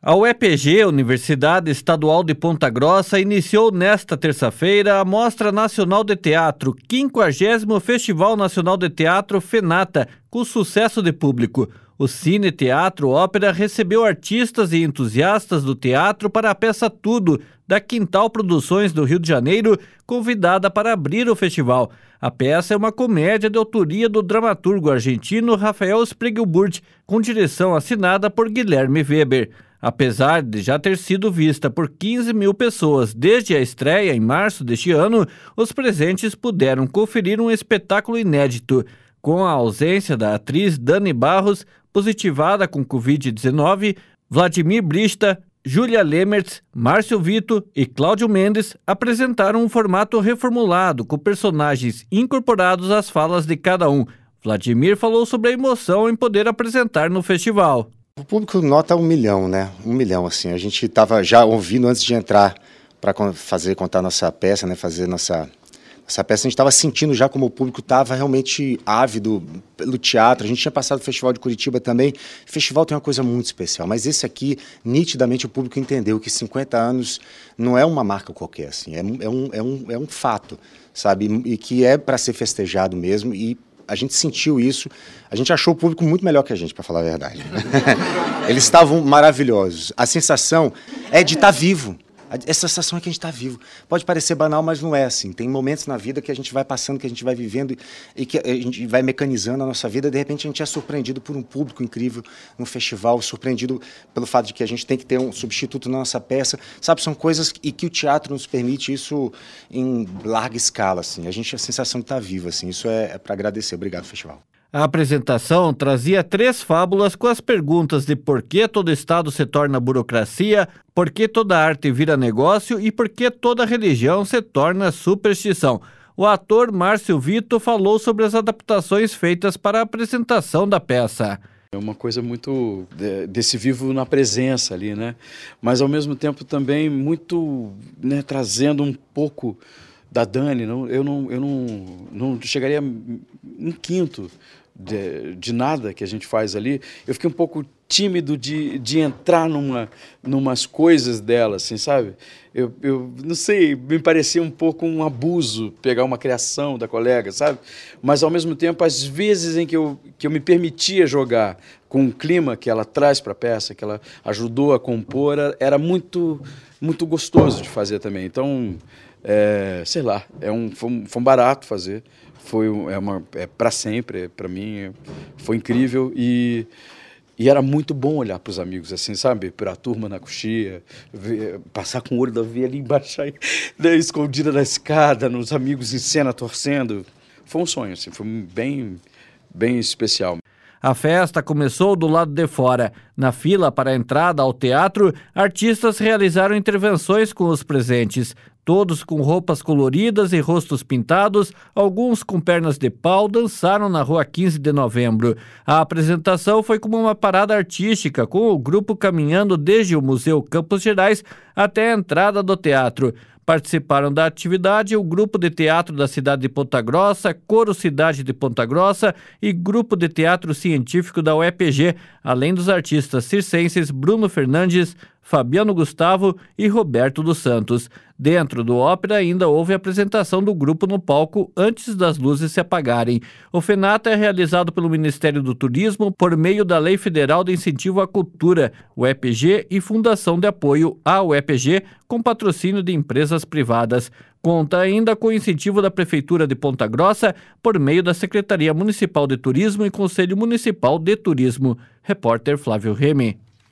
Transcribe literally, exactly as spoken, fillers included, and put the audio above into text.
A U E P G, Universidade Estadual de Ponta Grossa, iniciou nesta terça-feira a Mostra Nacional de Teatro, quinquagésimo Festival Nacional de Teatro FENATA, com sucesso de público. O Cine Teatro Ópera recebeu artistas e entusiastas do teatro para a peça Tudo, da Quintal Produções do Rio de Janeiro, convidada para abrir o festival. A peça é uma comédia de autoria do dramaturgo argentino Rafael Spiegelburg, com direção assinada por Guilherme Weber. Apesar de já ter sido vista por quinze mil pessoas desde a estreia em março deste ano, os presentes puderam conferir um espetáculo inédito. Com a ausência da atriz Dani Barros, positivada com covid dezenove, Vladimir Brista, Júlia Lemertz, Márcio Vito e Cláudio Mendes apresentaram um formato reformulado com personagens incorporados às falas de cada um. Vladimir falou sobre a emoção em poder apresentar no festival. O público nota um milhão, né? Um milhão, assim. A gente estava já ouvindo antes de entrar para fazer, contar nossa peça, né? Fazer nossa, nossa peça. A gente estava sentindo já como o público estava realmente ávido pelo teatro. A gente tinha passado o Festival de Curitiba também. O festival tem uma coisa muito especial, mas esse aqui, nitidamente, o público entendeu que cinquenta anos não é uma marca qualquer, assim. É, é, um, é, um, é um fato, sabe? E que é para ser festejado mesmo. E a gente sentiu isso, a gente achou o público muito melhor que a gente, para falar a verdade. Eles estavam maravilhosos. A sensação é de estar vivo. Essa sensação é que a gente está vivo. Pode parecer banal, mas não é assim. Tem momentos na vida que a gente vai passando, que a gente vai vivendo e que a gente vai mecanizando a nossa vida. De repente a gente é surpreendido por um público incrível no festival, surpreendido pelo fato de que a gente tem que ter um substituto na nossa peça. Sabe, são coisas e que o teatro nos permite isso em larga escala, assim. A gente, a sensação de estar vivo, assim. Isso é, é para agradecer. Obrigado, festival. A apresentação trazia três fábulas com as perguntas de por que todo Estado se torna burocracia, por que toda arte vira negócio e por que toda religião se torna superstição. O ator Márcio Vito falou sobre as adaptações feitas para a apresentação da peça. É uma coisa muito desse vivo na presença ali, né? Mas ao mesmo tempo também muito, né, trazendo um pouco da Dani. Não, eu não, eu não, não chegaria um quinto de, de nada que a gente faz ali. Eu fiquei um pouco tímido de, de entrar numa numas coisas dela, assim, sabe? Eu, eu não sei, me parecia um pouco um abuso pegar uma criação da colega, sabe? Mas, ao mesmo tempo, às vezes em que eu, que eu me permitia jogar com o clima que ela traz para a peça, que ela ajudou a compor, era muito, muito gostoso de fazer também. Então, é, sei lá, é um, foi, um, foi um barato fazer, foi é uma, é para sempre, é, para mim, foi incrível e... E era muito bom olhar para os amigos, assim, sabe? Para a turma na coxia, ver, passar com o olho da veia ali embaixo, aí, né, escondida na escada, nos amigos em cena torcendo. Foi um sonho, assim, foi bem, bem especial. A festa começou do lado de fora. Na fila para a entrada ao teatro, artistas realizaram intervenções com os presentes. Todos com roupas coloridas e rostos pintados, alguns com pernas de pau, dançaram na rua quinze de novembro. A apresentação foi como uma parada artística, com o grupo caminhando desde o Museu Campos Gerais até a entrada do teatro. Participaram da atividade o Grupo de Teatro da cidade de Ponta Grossa, Coro Cidade de Ponta Grossa e Grupo de Teatro Científico da U E P G, além dos artistas circenses Bruno Fernandes, Fabiano Gustavo e Roberto dos Santos. Dentro do Ópera ainda houve a apresentação do grupo no palco antes das luzes se apagarem. O FENATA é realizado pelo Ministério do Turismo por meio da Lei Federal de Incentivo à Cultura, U E P G e Fundação de Apoio à U E P G, com patrocínio de empresas privadas. Conta ainda com o incentivo da Prefeitura de Ponta Grossa por meio da Secretaria Municipal de Turismo e Conselho Municipal de Turismo. Repórter Flávio Remy.